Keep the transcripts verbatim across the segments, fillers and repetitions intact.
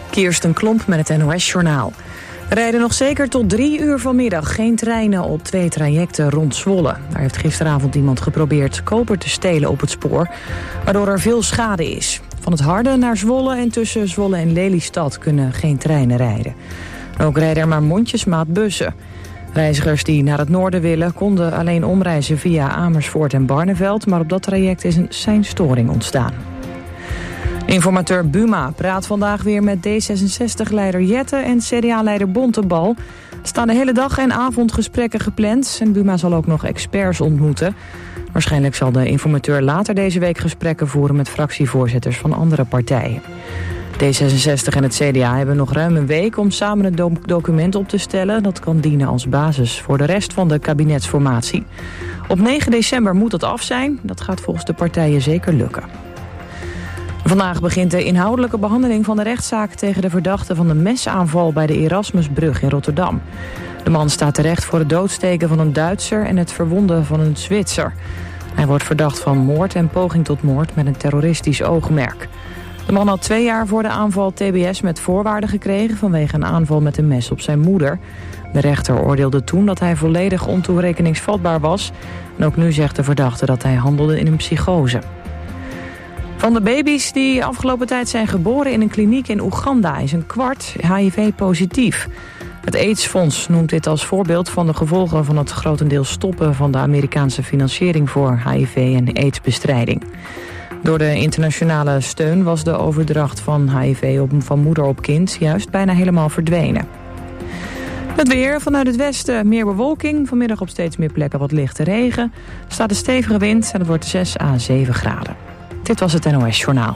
Kirsten Klomp met het N O S-journaal. Er rijden nog zeker tot drie uur vanmiddag geen treinen op twee trajecten rond Zwolle. Daar heeft gisteravond iemand geprobeerd koper te stelen op het spoor, waardoor er veel schade is. Van het Harde naar Zwolle en tussen Zwolle en Lelystad kunnen geen treinen rijden. Ook rijden er maar mondjesmaat bussen. Reizigers die naar het noorden willen konden alleen omreizen via Amersfoort en Barneveld, maar op dat traject is een seinstoring ontstaan. Informateur Buma praat vandaag weer met D zesenzestig-leider Jette en C D A-leider Bontebal. Er staan de hele dag en avond gesprekken gepland en Buma zal ook nog experts ontmoeten. Waarschijnlijk zal de informateur later deze week gesprekken voeren met fractievoorzitters van andere partijen. D zesenzestig en het C D A hebben nog ruim een week om samen een do- document op te stellen. Dat kan dienen als basis voor de rest van de kabinetsformatie. Op negen december moet dat af zijn. Dat gaat volgens de partijen zeker lukken. Vandaag begint de inhoudelijke behandeling van de rechtszaak tegen de verdachte van de mesaanval bij de Erasmusbrug in Rotterdam. De man staat terecht voor het doodsteken van een Duitser en het verwonden van een Zwitser. Hij wordt verdacht van moord en poging tot moord met een terroristisch oogmerk. De man had twee jaar voor de aanval T B S met voorwaarden gekregen vanwege een aanval met een mes op zijn moeder. De rechter oordeelde toen dat hij volledig ontoerekeningsvatbaar was. En ook nu zegt de verdachte dat hij handelde in een psychose. Van de baby's die afgelopen tijd zijn geboren in een kliniek in Oeganda is een kwart H I V-positief. Het AIDS-fonds noemt dit als voorbeeld van de gevolgen van het grotendeels stoppen van de Amerikaanse financiering voor H I V en AIDS-bestrijding. Door de internationale steun was de overdracht van H I V op, van moeder op kind juist bijna helemaal verdwenen. Het weer, vanuit het westen meer bewolking. Vanmiddag op steeds meer plekken wat lichte regen. Er staat een stevige wind en het wordt zes à zeven graden. Dit was het N O S-journaal.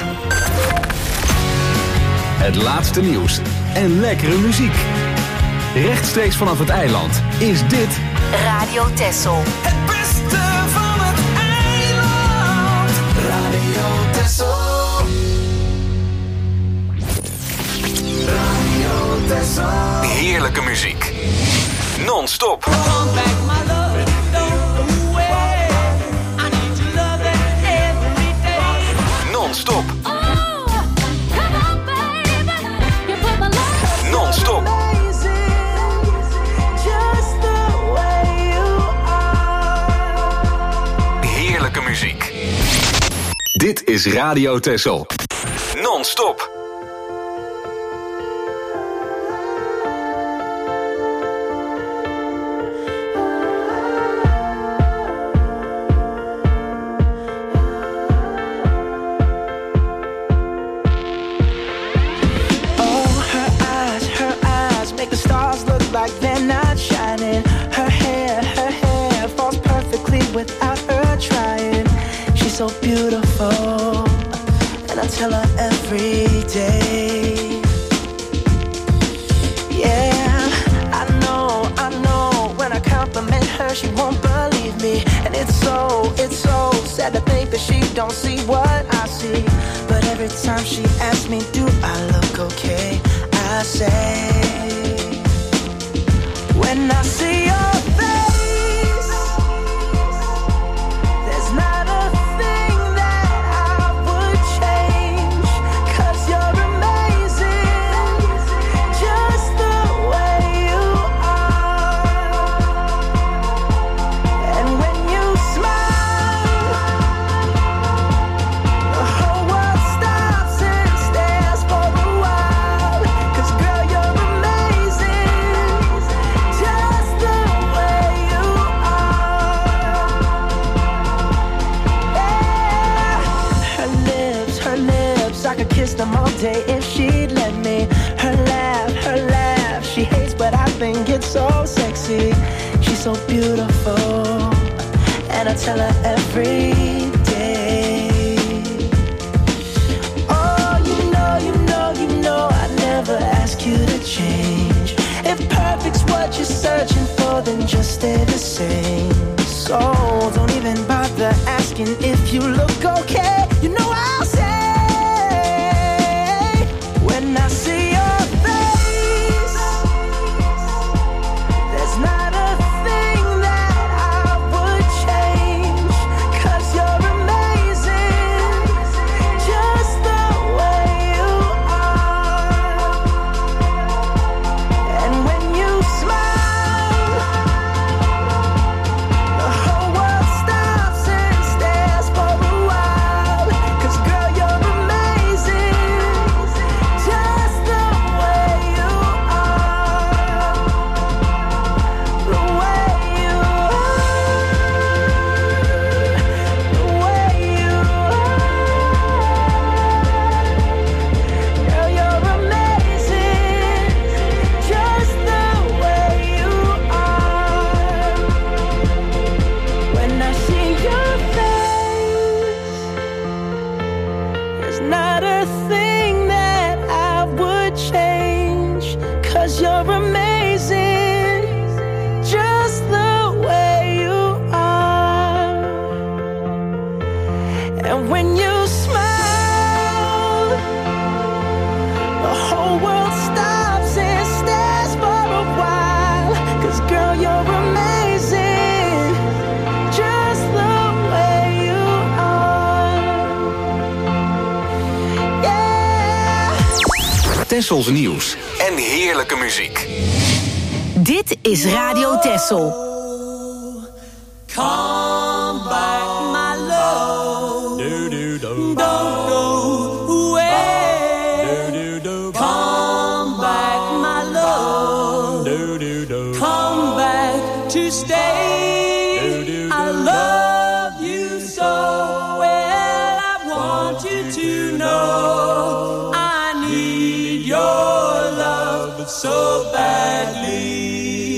Het laatste nieuws en lekkere muziek. Rechtstreeks vanaf het eiland is dit Radio Texel. Het beste van het eiland. Radio Texel. Radio Texel. heerlijke muziek. Non-stop. Non-stop. Non-stop. Heerlijke muziek. Dit is Radio Texel. Non-stop. Like they're not shining. Her hair, her hair falls perfectly without her trying. She's so beautiful, and I tell her every day. Yeah, I know, I know. When I compliment her, she won't believe me, and it's so, it's so sad to think that she don't see what I see. But every time she asks me, do I look okay? I say, when I see your face, there's not a thing that I would change, 'cause you're amazing, just the way you are. And when you smile, the whole world stops and stares for a while, 'cause girl, you're amazing, just the way you are. Yeah. Her lips, her lips, I could kiss them all day if she'd let me. Her laugh, her laugh, she hates but I think it's so sexy. She's so beautiful, and I tell her every day. Oh, you know, you know, you know I never ask you to change. If perfect's what you're searching for, then just stay the same. So don't even bother asking if you look okay. You know I'll say, when I see your face, there's not a thing that I would change, 'cause you're amazing, just the way you are. Tessels nieuws en heerlijke muziek. Dit is Radio Tessel. Come back, my love. Do, do, do. Don't go away. Do, do, do. Come back, my love. Do, do, do. Come back to stay. Do, do, do. I love you so well. I want you to know I need your love so badly.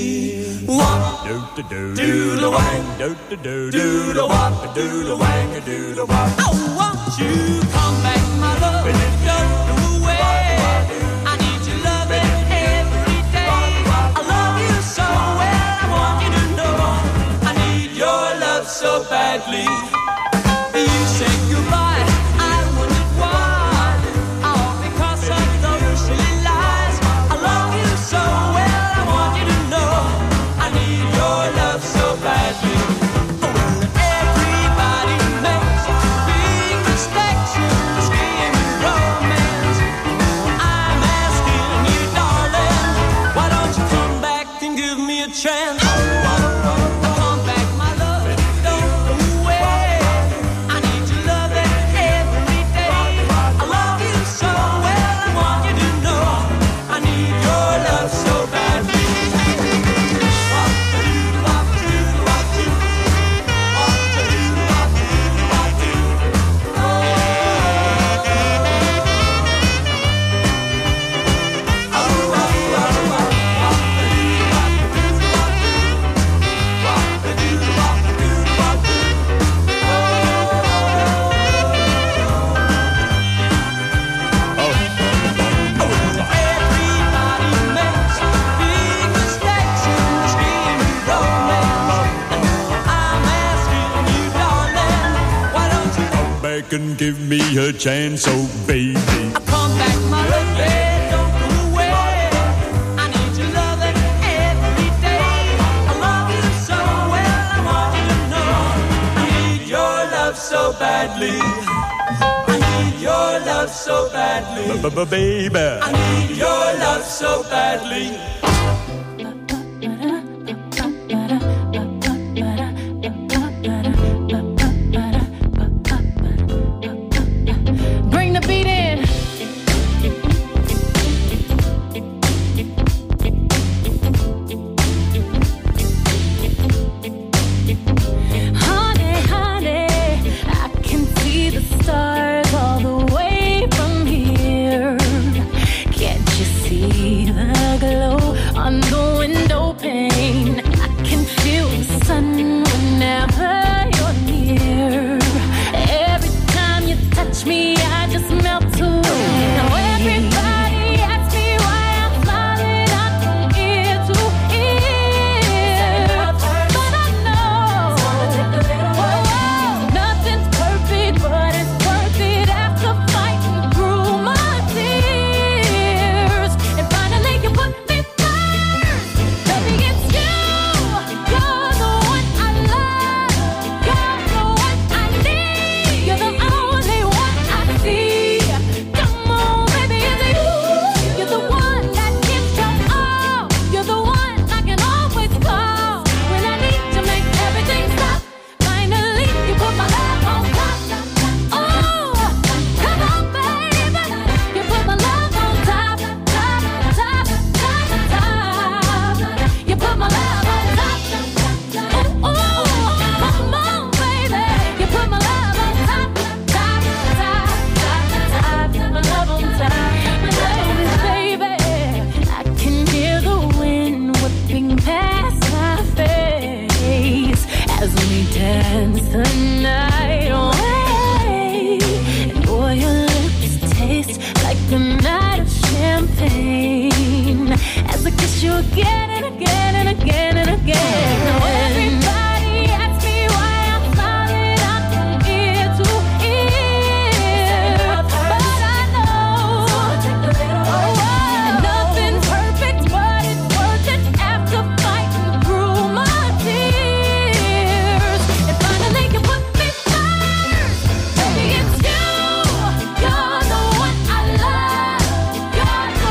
Do do do the wang, do do do do the wop, do the wang, do the wop. I want you come back, my love, don't go away. I need your loving every day. I love you so well, I want you to know I need your love so badly. You said goodbye, I wondered why. All because of those silly lies. I love you so well, I want you to know I need your love so badly. Everybody makes big mistakes in this game of romance. I'm asking you, darling, why don't you come back and give me a chance? Come back, my love, don't go away. I need your love every day. I love you so well, I want you to know I need your love so badly. And give me a chance, oh baby. Come back, my love, yeah, don't go away. I need your loving every day. I love you so well, I want you to know I need your love so badly. I need your love so badly. Baby, I need your love so badly. You're the one I love. You're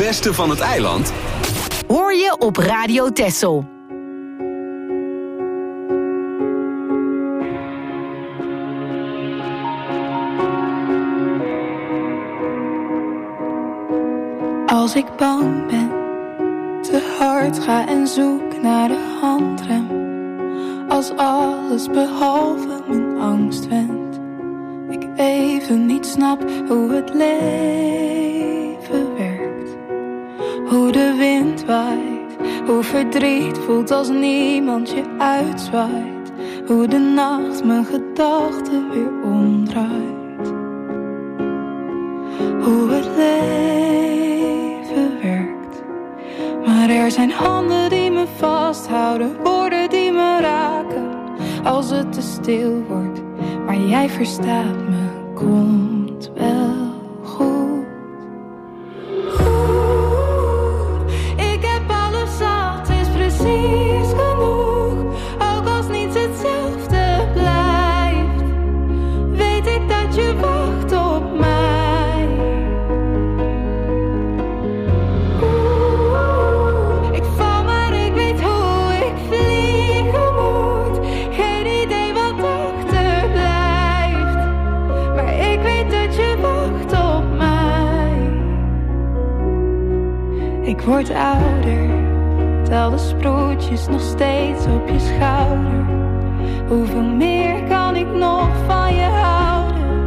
beste van het eiland hoor je op Radio Texel. Als ik bang ben, te hard ga en zoek naar de handrem. Als alles behalve mijn angst wendt. Ik even niet snap hoe het leven werkt. Hoe de wind waait, hoe verdriet voelt als niemand je uitzwaait. Hoe de nacht mijn gedachten weer omdraait. Hoe het leven werkt. Maar er zijn handen die me vasthouden, woorden die me raken. Als het te stil wordt, maar jij verstaat me, komt wel goed. Oeh, ik heb alles zat, het is precies genoeg. Ook als niets hetzelfde blijft, weet ik dat je wacht op mij. Ik word ouder, tel de sproetjes nog steeds op je schouder. Hoeveel meer kan ik nog van je houden?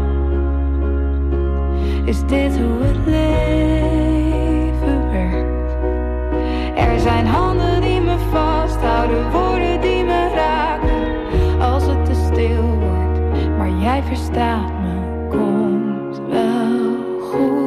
Is dit hoe het leven werkt? Er zijn handen die me vasthouden, woorden die me raken. Als het te stil wordt, maar jij verstaat me, komt wel goed.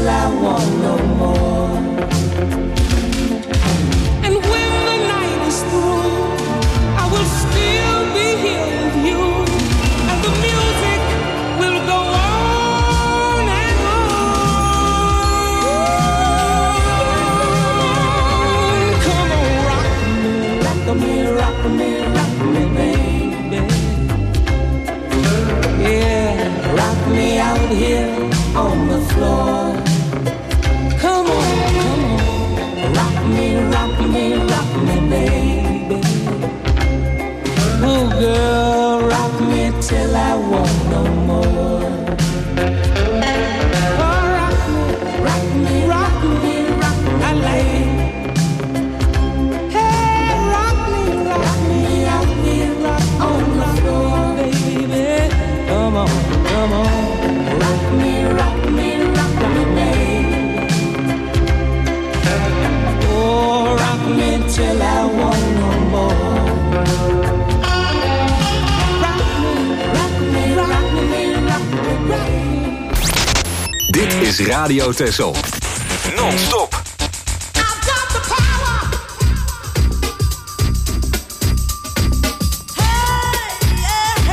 till I want no more. And when the night is through, I will still be here with you, and the music will go on and on. Come on, rock me, rock me, rock me, rock me, baby. Yeah, rock me out here on the floor. Come on, come on, rock me, rock me, rock me, baby. Oh, girl, rock me till I want no more. Oh, rock me, rock me, rock me, rock me, I like it. Hey, rock me, rock me, rock me, rock on the floor, baby. Come on, come on, rock me, rock me, rock me, baby. Oh, rock me till I want no more. Rock me, rock me, rock me, rock me, baby. Dit is Radio Texel. Non-stop. I've got the power. Hey, yeah.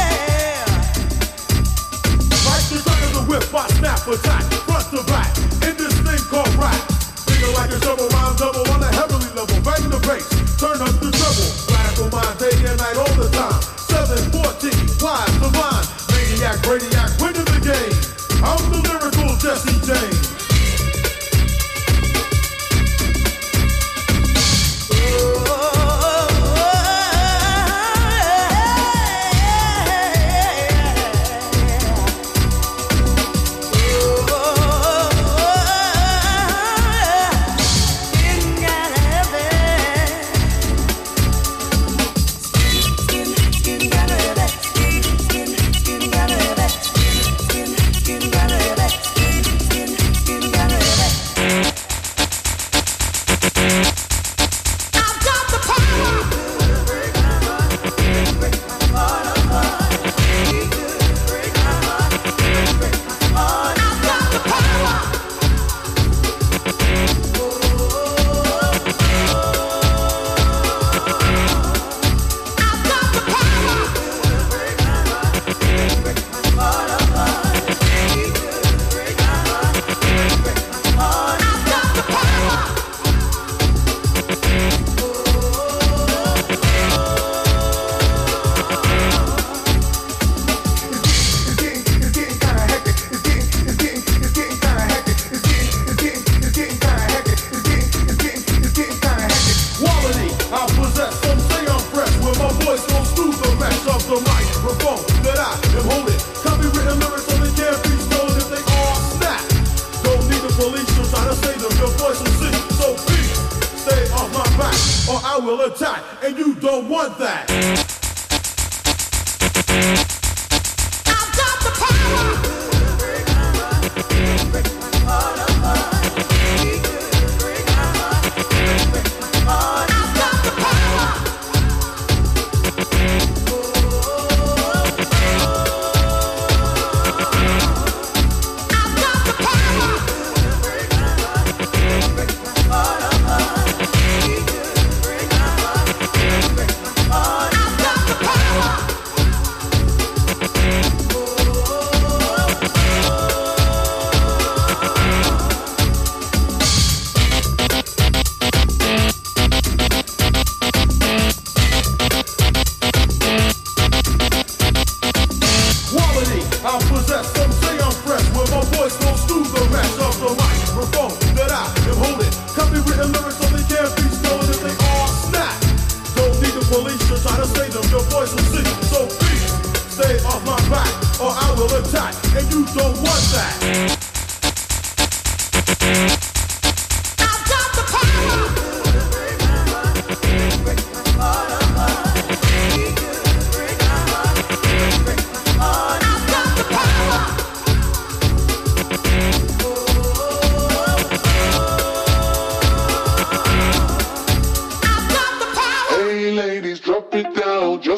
Like the turn of the whip, I snap attack, front to back, in this thing called rap. Feel like a double rhyme, double on a heavily level, bang the bass, turn up the treble, blast on my day and night all the time. seven fourteen, wise the line, maniac, radiac, winning the game. I'm the lyrical Jesse James. I've got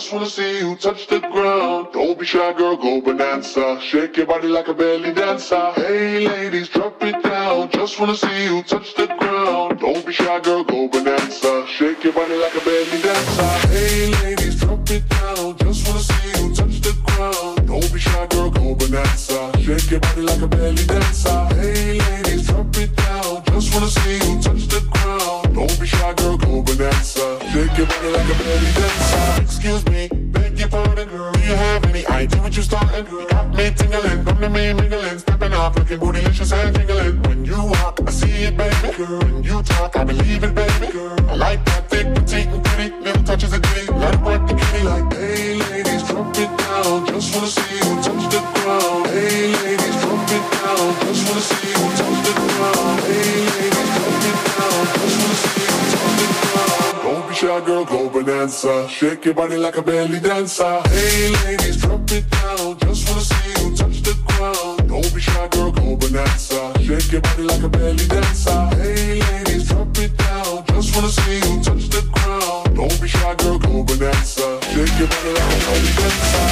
just wanna see you touch the ground. Don't be shy, girl, go bonanza. Shake your body like a belly dancer. Hey, ladies, drop it down. Just wanna see you touch the ground. Don't be shy, girl, go bonanza. Shake your body like a belly dancer. Hey, ladies, drop it down. Just wanna see you touch the ground. Don't be shy, girl, go bonanza. Shake your body like a belly dancer. Hey, ladies, drop it down. Just wanna see you touch the ground. Don't be shy, girl, go bonanza. Shake your body like a belly dancer. Excuse me, beg your pardon, girl. Do you have any idea what you starting? You got me tingling, come to me mingling, stepping off, looking bootylicious and tingling. When you walk, I see it, baby. Girl, when you talk, I believe it, baby. Girl, I like that thick, petite, and pretty. Little touches of ditty, let it work the kitty. Like, hey, ladies, drop it down. Just wanna see you touch the ground. Hey, ladies, drop it down. Just wanna see you touch the ground. Hey, ladies, drop it down. Just wanna see you touch the ground. Don't be shy, girl, go bonanza. Shake your body like a belly dancer. Hey, ladies, drop it down. Just wanna see you touch the ground. Don't be shy, girl, go bonanza. Shake your body like a belly dancer. Hey, ladies, drop it down. Just wanna see you touch the ground. Don't be shy, girl, go bonanza. Shake your body like a belly dancer.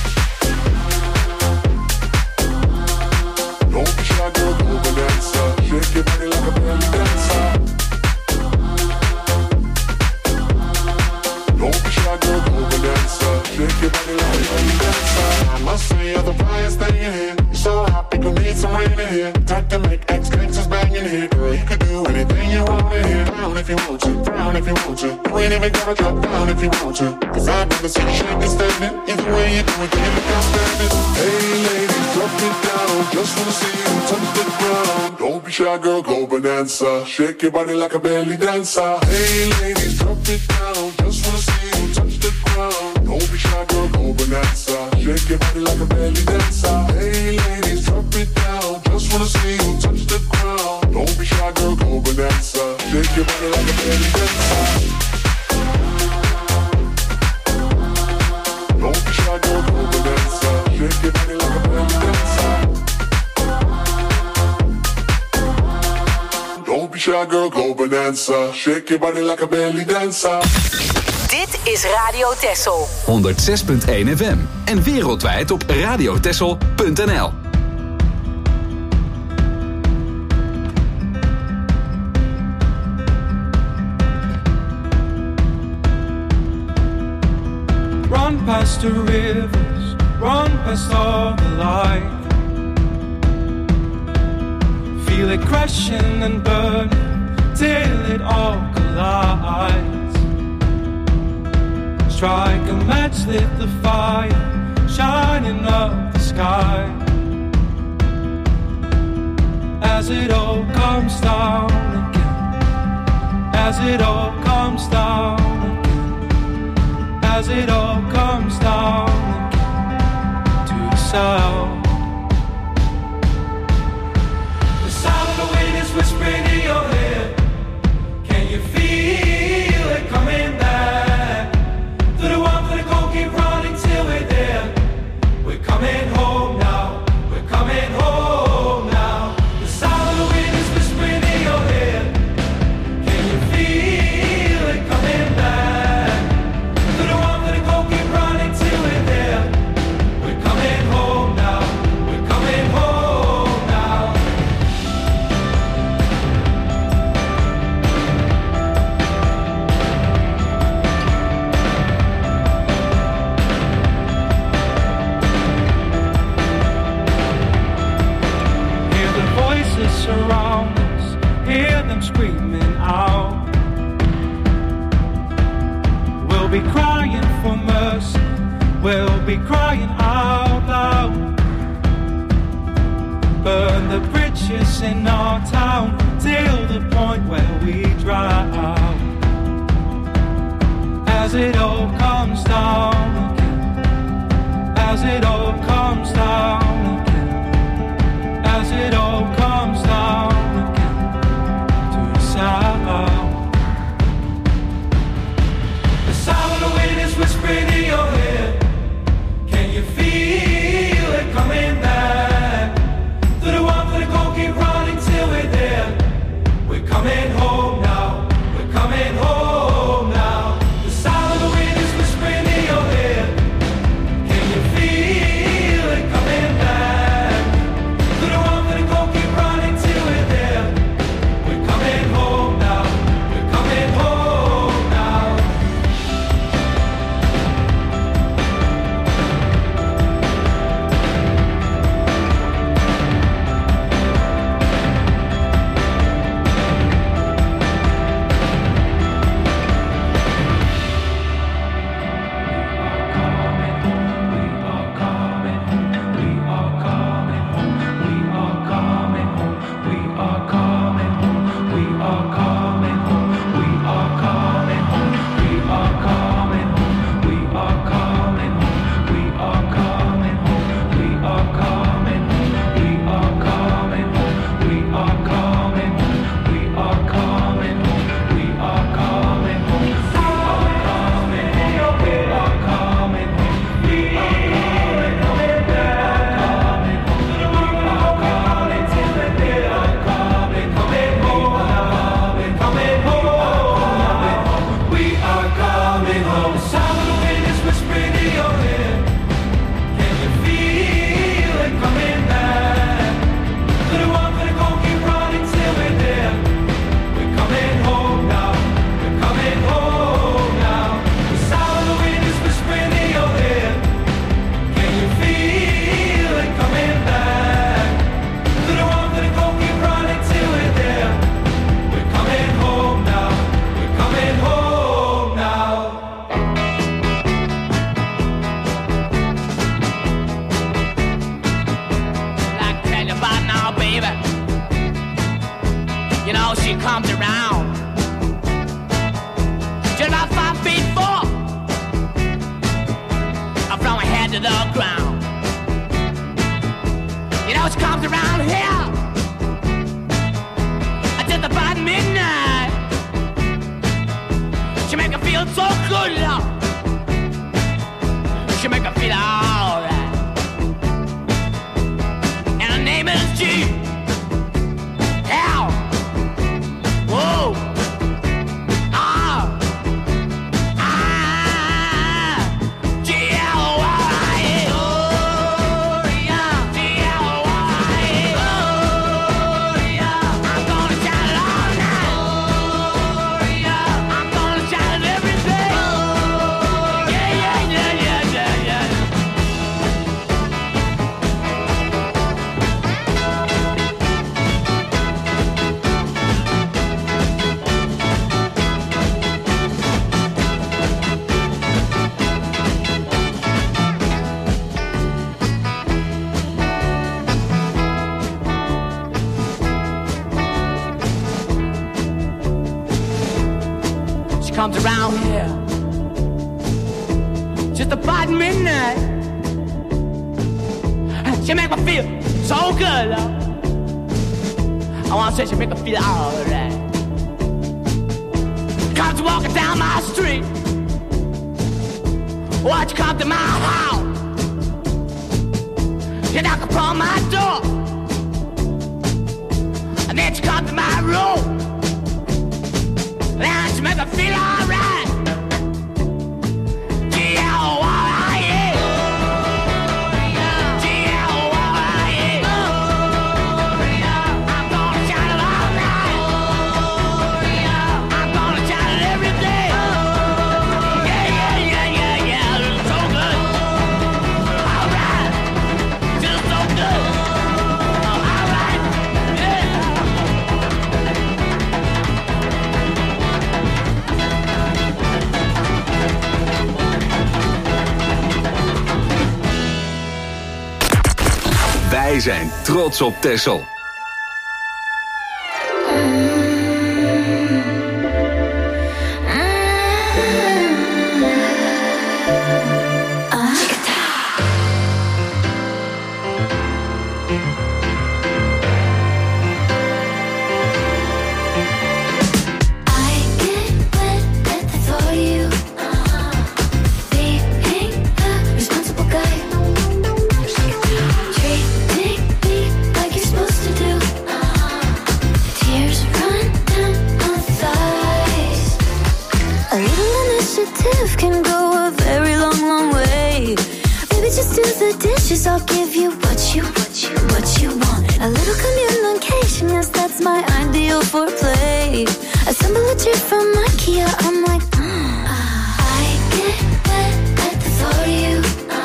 Don't be shy, girl, go bonanza. Shake your body like a belly dancer. Don't be shy, girl, go bonanza. Shake your body like a belly dancer. I must say you're the brightest thing in here. You're so hot, we gon' need some rain in here. Time to make ex-gangsters bang in here. Girl, you could do anything you want in here. Down if you want to, down if you want to. You ain't even gotta drop down if you want to. Cause I've never seen you shake and standing. Either way you do it, you look outstanding. Hey ladies, drop it down. Just wanna see you touch the ground. Don't be shy, girl, go bonanza. Shake your body like a belly dancer. Hey ladies, drop it down. Just wanna see you touch the ground. Don't be shy, girl, go bonanza. Shake your body like a belly dancer. Hey ladies, drop it down. Just wanna see you touch the ground. Don't be shy, girl, go bonanza. Shake your body like a belly dancer. Don't be shy, girl, go bonanza. Shake your body like a belly dancer. Don't be shy, girl, go bonanza. Shake your body like a belly dancer. Dit is Radio Texel. honderd zes punt één F M en wereldwijd op radiotexel punt n l. Run past the rivers, run past all the light. Feel it crashing and burning till it all collides. Strike a match, lit the fire, shining up the sky. As it all comes down again, as it all comes down again, as it all comes down again to the sound. The sound of the wind is whispering in your head. Can you feel it coming back? To the one for the cold, keep running till we're there. We're coming home now, we're coming home now. The sound of the wind is whispering in your head. Can you feel it coming back? To the one for the cold, keep running till we're there. We're coming home now, we're coming home now. Hear the voices surround us, hear them screaming out. We'll be crying for mercy, we'll be crying out loud. Burn the bridges in our town till the point where we drown. As it all comes down again, as it all comes down again, as it all comes down again to the sound. The sound of the wind is whispering in your head. Can you feel it coming back? To the one for the cold, keep running till we're there. We're coming home now, we're coming home now. The sound of the wind is whispering in your head. she comes around. Just about five feet four, from her head to the ground. You know she comes around here just about midnight. She make her feel so good, love. She make her feel alright. And her name is G. L. Whoa. Ah. Ah. G. L. Y. Oh, yeah. G. L. Y. Oh, yeah. I'm gonna shout it all night. Oh, yeah. I'm gonna shout it every day. Oh, yeah, yeah, yeah, yeah, yeah, yeah. She comes around here just about midnight. She make me feel so good, love. I wanna say she make me feel alright. Comes walking down my street. Watch you come to my house. You knock upon my door, and then she comes to my room. Then she make me feel alright. G L Y E. G L Y E. I'm gonna shout it all night. I'm gonna shout it every day. Yeah, yeah, yeah, yeah, yeah. It's so good. Alright. Just so good. Alright. Yeah. Wij zijn trots op Texel. Can go a very long, long way. Baby, just do the dishes. I'll give you what you, what you, what you want. A little communication, yes, that's my ideal for play. Assemble a chair from IKEA. I'm like, mm. I get wet at the thought of you.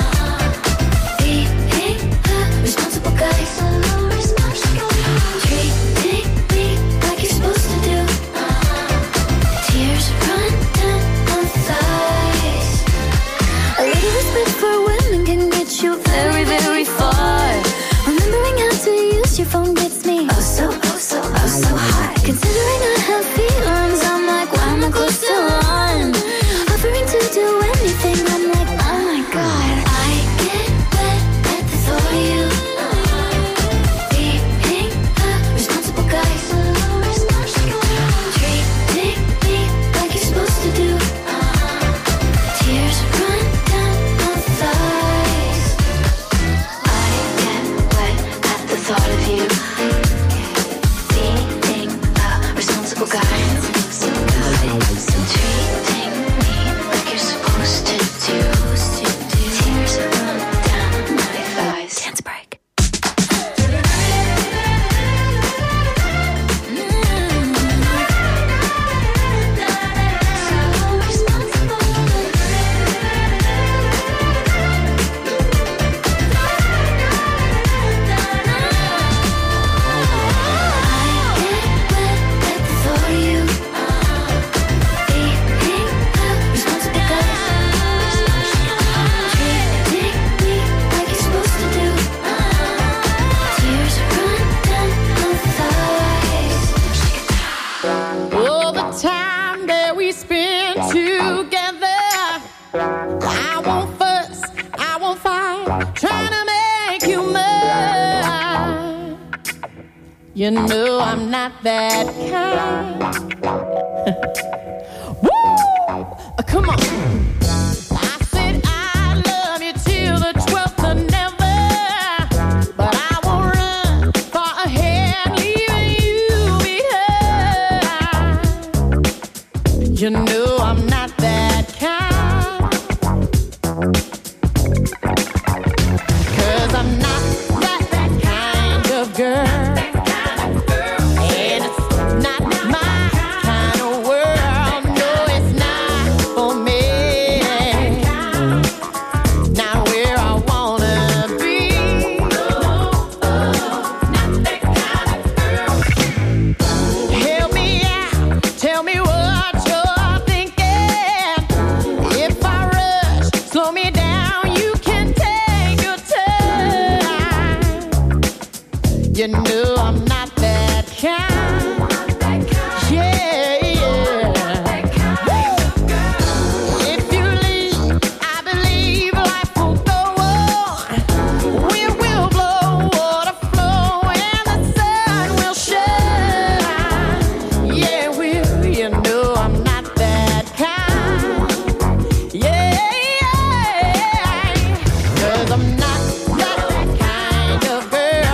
Being a responsible guy. Treating me like you're supposed to do. Tears run down my thighs. A little respect for women can get you very, very far. Remembering how to use your phone gets me oh so, oh so, oh so hot. Considering I have feelings, I'm like, why am I close to one? Offering to do anything, I'm like, oh my god. I get wet at the thought of you. Being a responsible guy. Treating me like you're supposed to do. Tears run down my thighs. I get wet at the thought of you. Being a responsible guy. Treating me like you're supposed to do. Tears run down my thighs. Dance break. I get wet at the thought of you. You know I'm not that kind. Woo! Come on. I said I love you till the twelfth of never, but I won't run far ahead, leaving you behind. You know I'm not that kind. 'Cause I'm not that, that kind of girl. You know I'm not that kind. Yeah, yeah. If you leave, I believe life will go on. Wind will blow, water flow, and the sun will shine. Yeah, will. You know I'm not that kind. Yeah, yeah. 'Cause I'm not that kind of girl.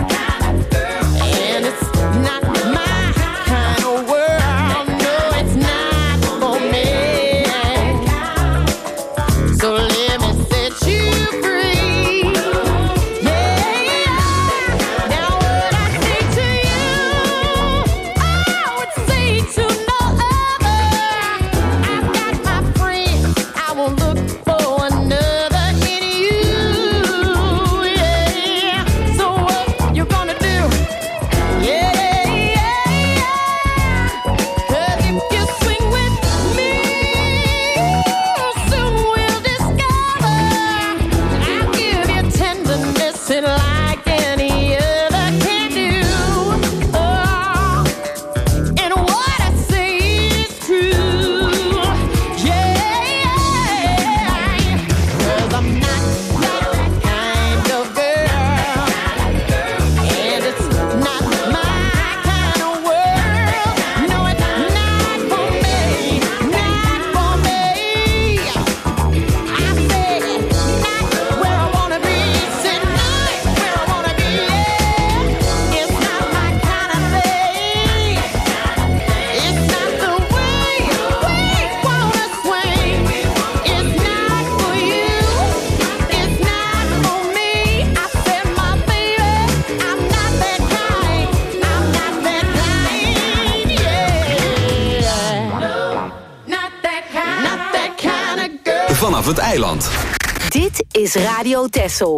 Vanaf het eiland. Dit is Radio Texel.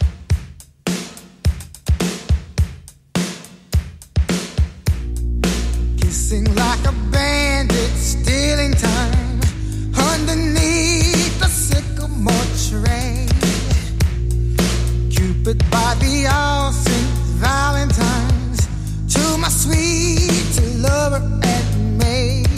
Kissing like a bandit, stealing time underneath the sycamore tree. Cupid by the all Saint Valentine's, to my sweet lover and maid.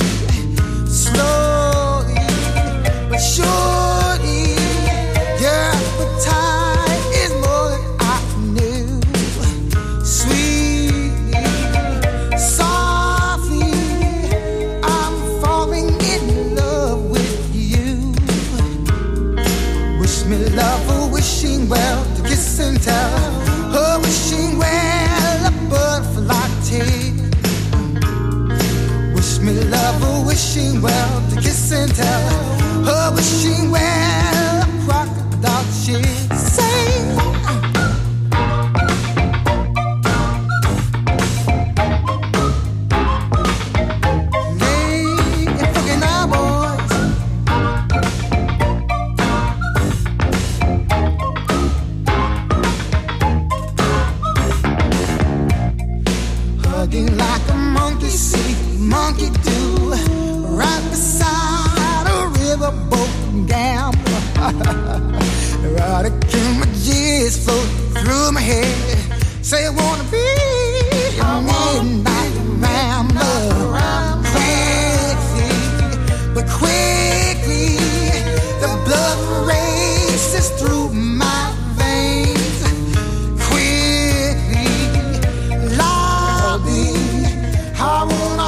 Slowly but surely, your appetite is more than I knew. Sweetly, softly, I'm falling in love with you. Wish me love, a wishing well, to kiss and tell. Oh, wishing well, a butterfly tale. Wish me love, a wishing well, to kiss and tell. Oh, wishing well, a crocodile she'd say.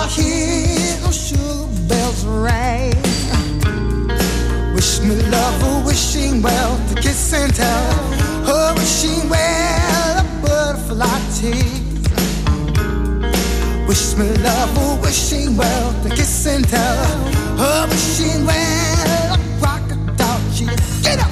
hear those sugar bells ring. Wish me love, oh, wishing well to kiss and tell. Oh, wishing well a butterfly tease. Wish me love, oh, wishing well to kiss and tell. Oh, wishing well a crocodile cheese. Get up!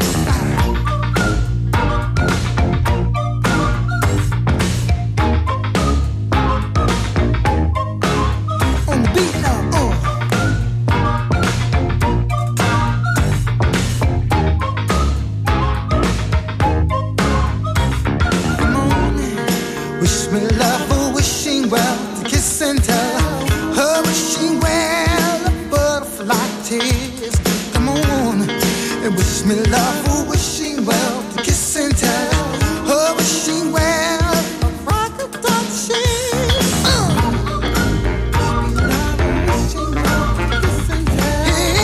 Me love, oh, wishing well to kiss and tell. Oh, wishing well a crocodile cheese. Uh. Me love, oh, wishing well to kiss and tell.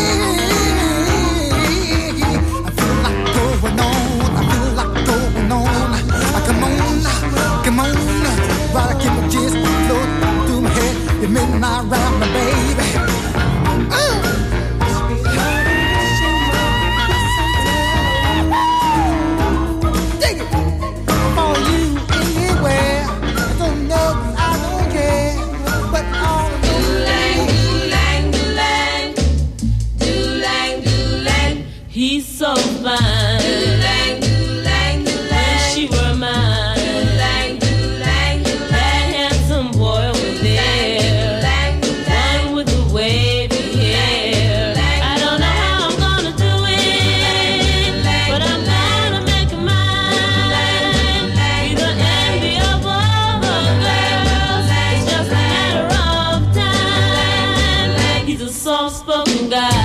Hey, I feel like going on. I feel like going on. I come on, come on. While I keep my chest float through my head, the midnight round my baby. Uh. He's so fine. Do-lang, do-lang, do-lang. Wish she were mine. Do-lang, do-lang, do-lang. That handsome boy over there. Do-lang, do-lang. One with the wavy hair. I don't know how I'm gonna do it, but I'm gonna make him mine. He's the envy of all the girls. It's just a matter of time. He's a soft-spoken guy.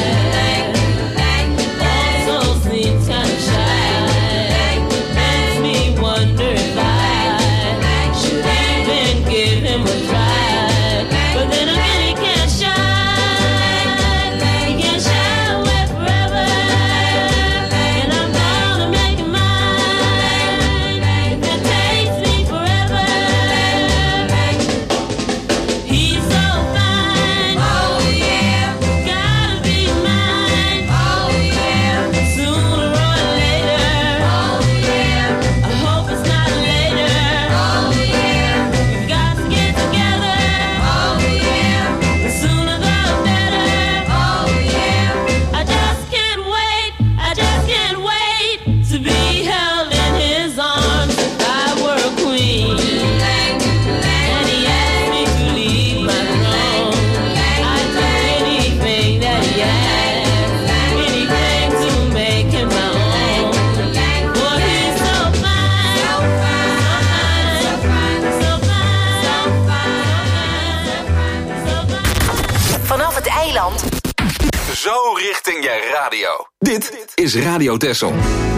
Zo richting je radio. Dit is Radio Texel.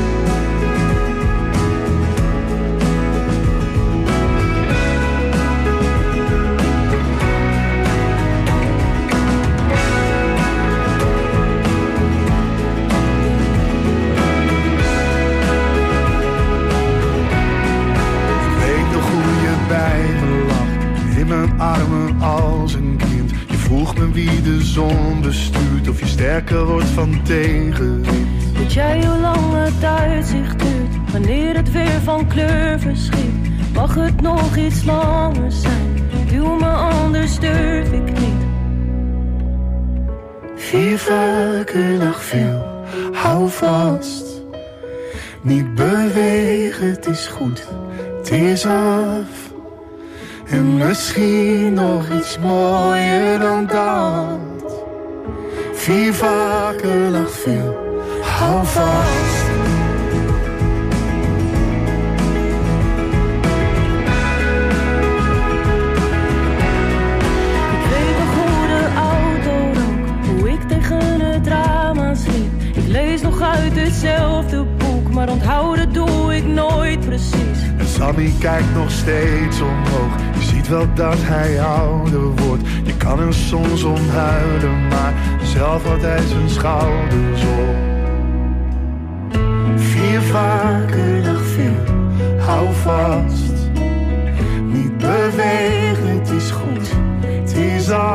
In mijn armen als een kind. Je vroeg me wie de zon bestuurt, of je sterker wordt van tegenwind. Weet jij hoe lang het uitzicht duurt, wanneer het weer van kleur verschiet? Mag het nog iets langer zijn, duw me anders durf ik niet. Vier vaker dag veel, hou vast. Niet bewegen, het is goed, het is af. En misschien nog iets mooier dan dat. Vier vaker dag veel, hou vast. Ik weet nog hoe de auto rook, hoe ik tegen het raam aansliep. Ik lees nog uit hetzelfde boek, maar onthouden doe ik nooit precies. En Sammy kijkt nog steeds omhoog. Je ziet wel dat hij ouder wordt. Je kan er soms om huilen, maar zelf houdt hij zijn schouders op. Vier vaker dag veel, hou vast. Niet bewegen, het is goed, het is al.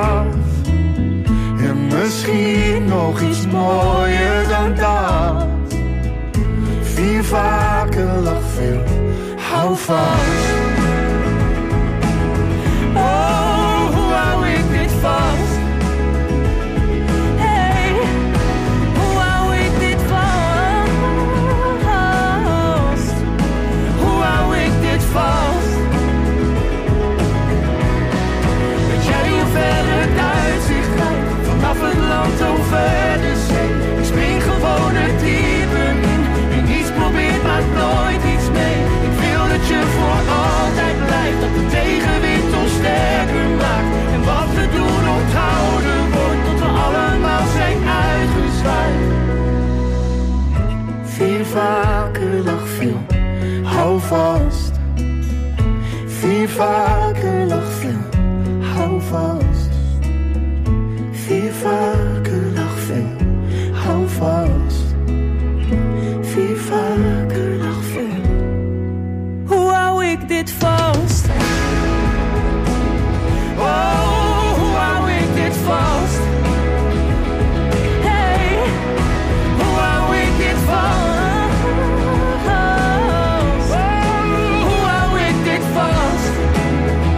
mooier dan dat. Vier vaker lag veel, hou vast. Oh, hoe hou ik dit vast? Hey, hoe hou ik dit vast? Hoe hou ik dit vast? Weet jij hoe ver het uitzicht lijkt? Vanaf het land over de zee. Ik spring gewoon het dieper in. Wie niets probeert maakt nooit iets mee. Ik wil dat je voor altijd blijft. Dat de tegenwind ons sterker maakt. En wat we doen onthouden wordt. Tot we allemaal zijn uitgezwaaid. Vier vaker lag veel, hou vast. Vier vaker lag veel, hou vast. Vier vaker lag veel, hou vast. Vier vaker lag veel. Hoe hou ik dit vast? Oh, hoe hou ik dit vast? Hey, hoe hou ik dit vast? Oh, hoe hou ik dit vast?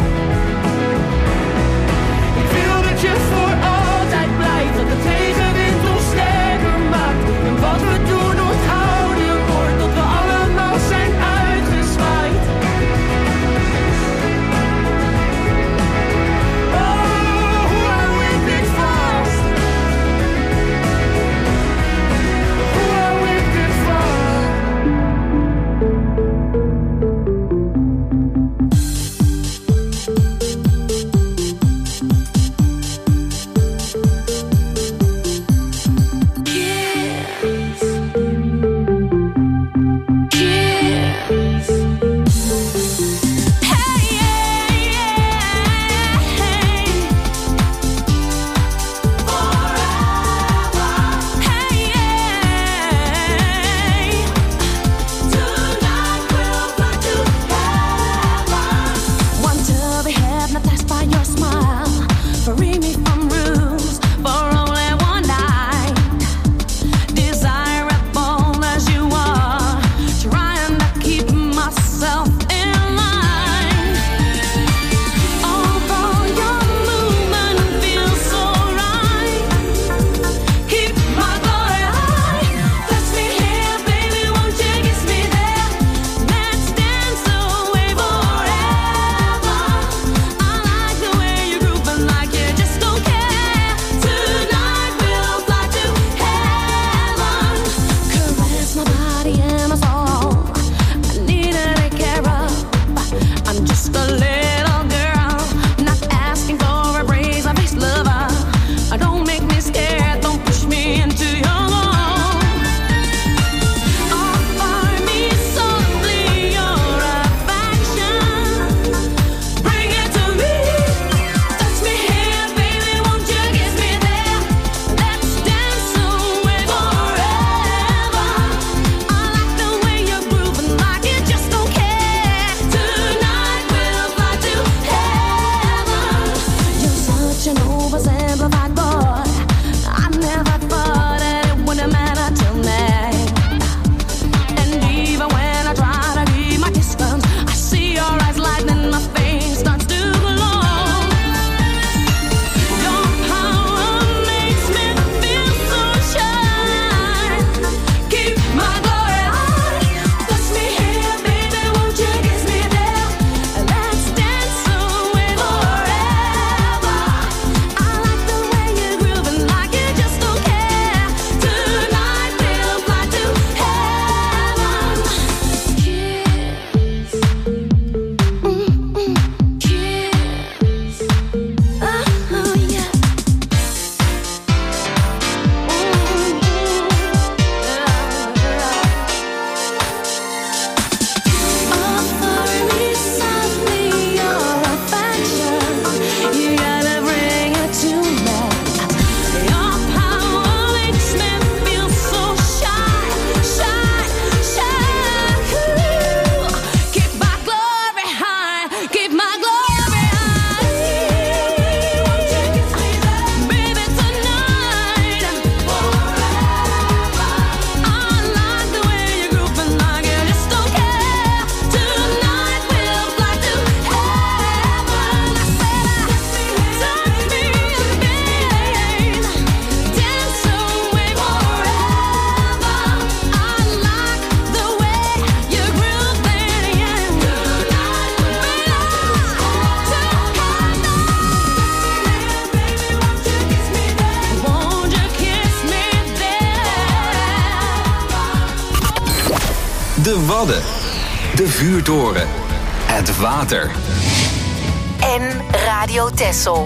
de Wadden, de vuurtoren, het water. En Radio Texel.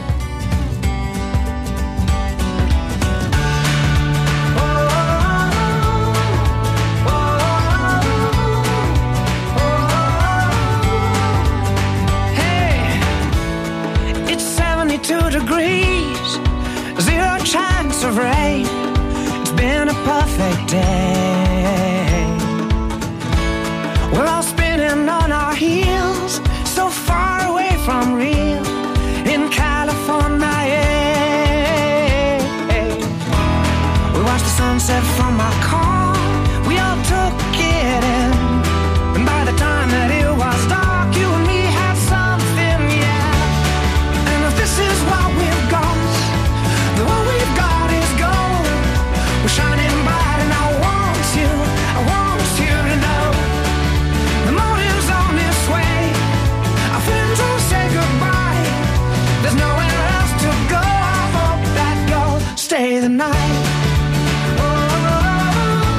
Two degrees, zero chance of rain. It's been a perfect day. We're all spinning on our heels, so far away from real in California. We watched the sunset from our car. We all took it in, and by the time that it was dark, you and me had something, yeah. This is what we've got. The what we've got is gold. We're shining bright and I want you, I want you to know. The morning's on its way. Our friends will say goodbye. There's nowhere else to go. I hope that you'll stay the night. Oh,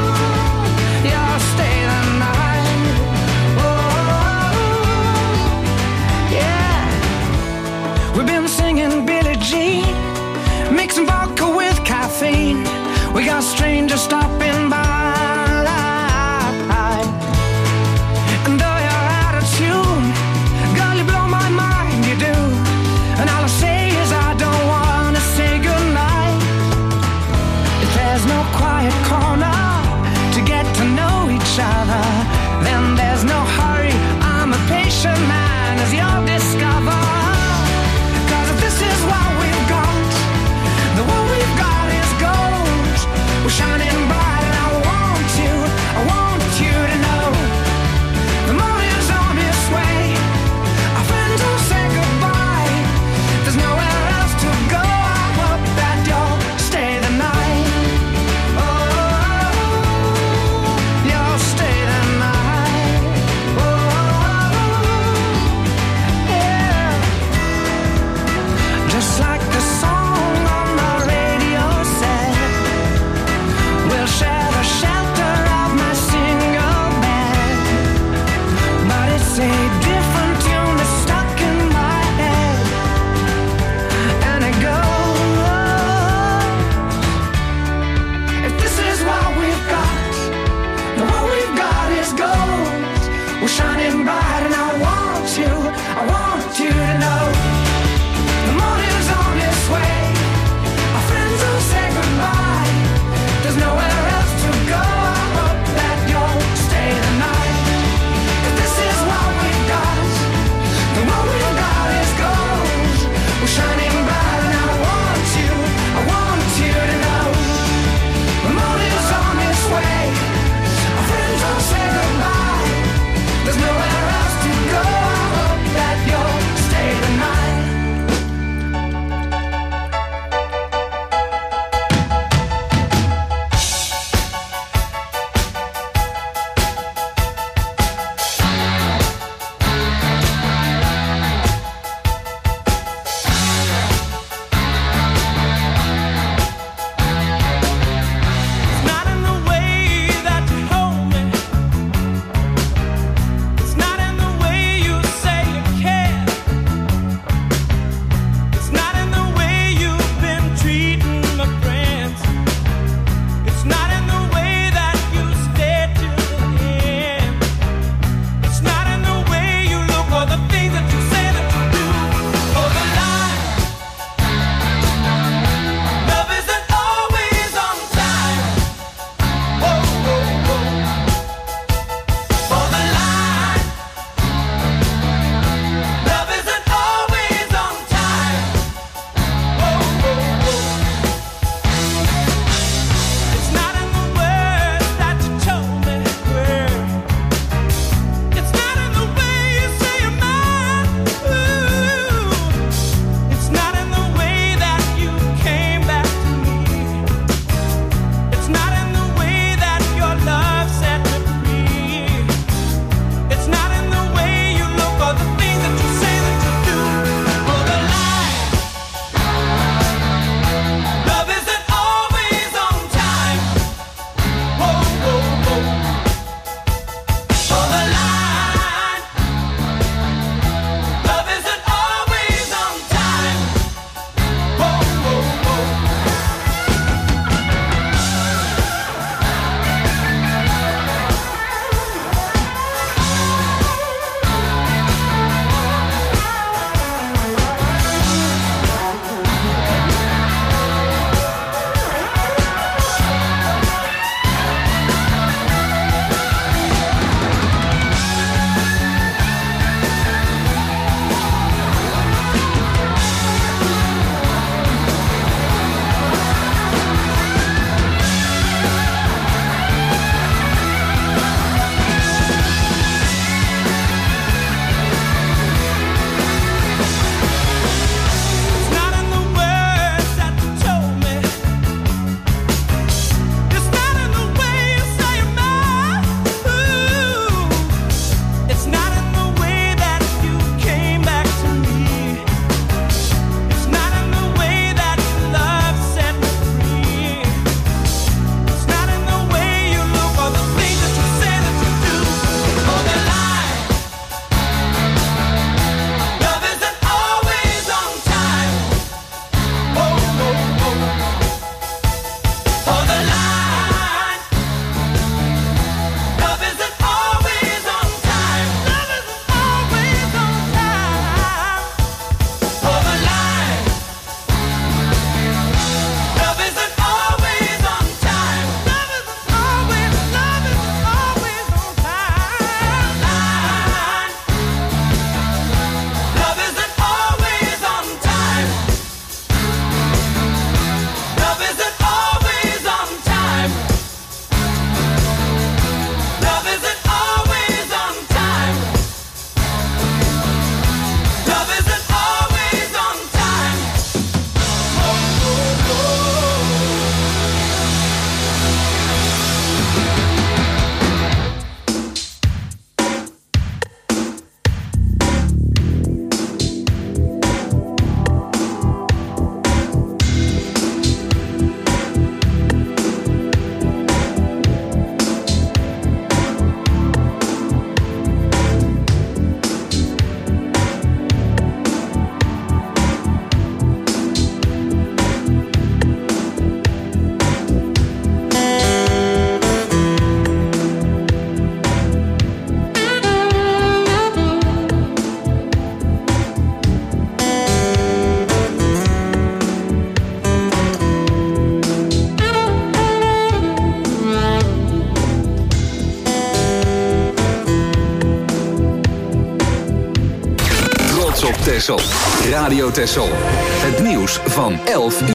Texel. Radio Texel. Het nieuws van elf uur.